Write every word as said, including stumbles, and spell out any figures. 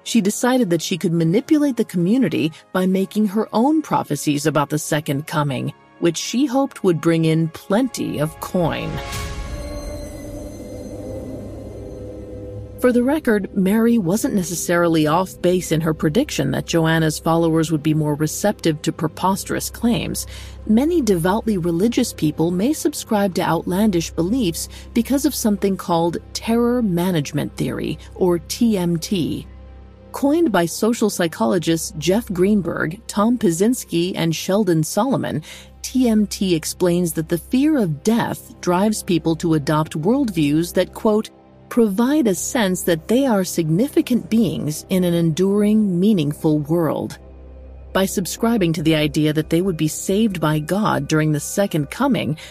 she decided that she could manipulate the community by making her own prophecies about the Second Coming, which she hoped would bring in plenty of coin. For the record, Mary wasn't necessarily off base in her prediction that Joanna's followers would be more receptive to preposterous claims. Many devoutly religious people may subscribe to outlandish beliefs because of something called terror management theory, or T M T. Coined by social psychologists Jeff Greenberg, Tom Pyszczynski, and Sheldon Solomon, T M T explains that the fear of death drives people to adopt worldviews that, quote, provide a sense that they are significant beings in an enduring, meaningful world. By subscribing to the idea that they would be saved by God during the Second Coming,